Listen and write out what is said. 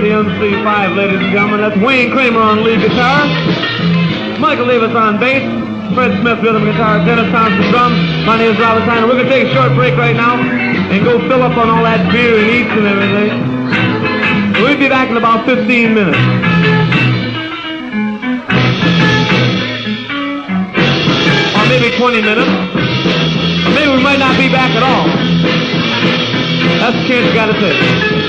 the MC5, ladies and gentlemen. That's Wayne Kramer on lead guitar, Michael Davis on bass, Fred Smith rhythm guitar, Dennis Thompson drums. My name is Robert Tyner. We're going to take a short break right now and go fill up on all that beer and eats and everything. We'll be back in about 15 minutes. Or maybe 20 minutes. Or maybe we might not be back at all. That's the chance you got to take.